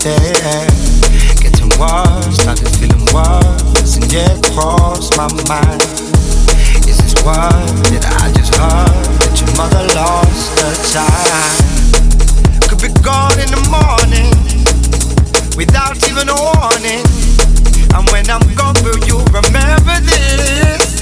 yeah. Getting worse, started feeling worse, and yeah, it crossed my mind. Is this word that I just heard, that your mother lost her child? Could be gone in the morning, without even a warning. And when I'm gone, will you remember this?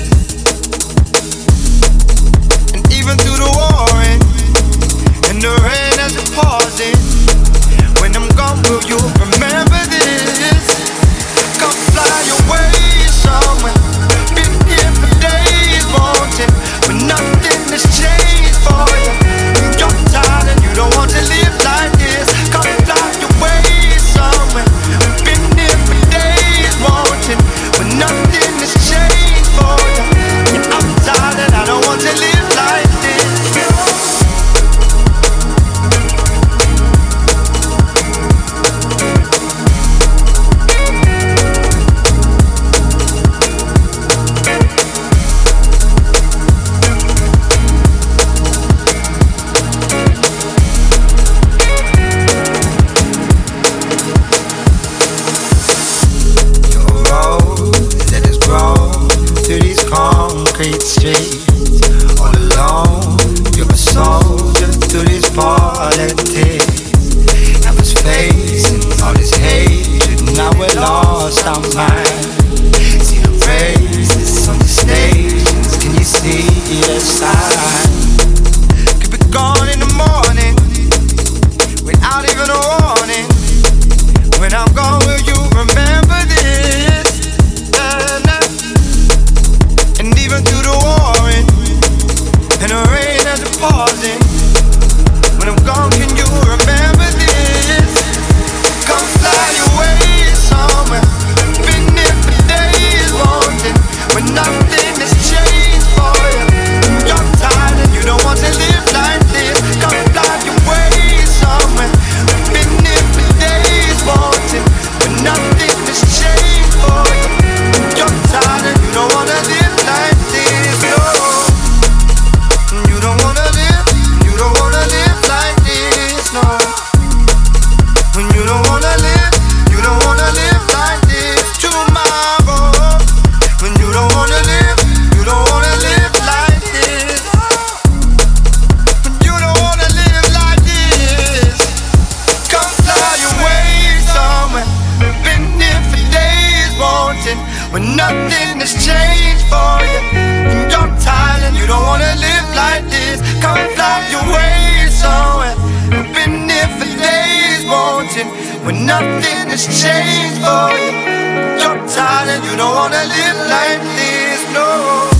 And even through the warring and the rain as it pausing, when I'm gone, will you remember this? Come fly away somewhere, been here for days wanting, but nothing has changed for you. You're tired and you don't want to live like this. Come fly away somewhere, been here for days wanting, but nothing has changed for you. Yeah, I'm tired and I don't want to live like this. Concrete streets, all alone. You're a soldier through this politics. I was facing all this hatred, now we're lost our mind. See the faces on the stations, can you see the sign? Could be gone in the morning, without even a warning. When I'm gone, will you remember this? And even through the warring and the rain as it pausing, when I'm gone, can you remember this? Come fly away somewhere, been here for days wanting, but nothing has changed for you. You're tired and you don't want to live like this. Come fly away somewhere, been here for days wanting, but nothing has changed for you. You're tired and you don't want to live like this, no. You don't wanna live like this, no. When you don't wanna live like this tomorrow. When you don't wanna live like this. When you don't wanna live like this. Come fly away somewhere, been here for days wanting, when nothing has changed for you. And you're tired and you don't wanna live like this. Come fly away somewhere, been here for days wanting, when nothing has changed for you. You're tired and you don't wanna live like this, no.